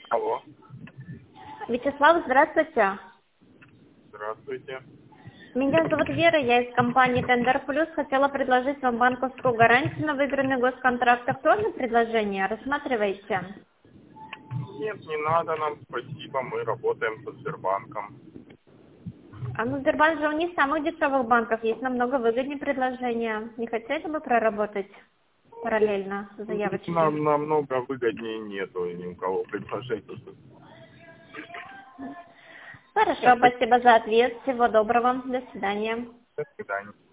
Алло, Вячеслав, здравствуйте. здравствуйте. Меня зовут Вера, я из компании Tender Plus. Хотела предложить вам банковскую гарантию на выигранный госконтракт. Актуальное предложение? Рассматривайте. Нет, не надо нам, спасибо, мы работаем со Сбербанком. Ну, Сбербанк же не из самых дешевых банков, есть намного выгоднее предложения. Не хотели бы проработать параллельно заявочки? Нам намного выгоднее нету ни у кого предложений. Хорошо, спасибо за ответ. Всего доброго. До свидания. До свидания.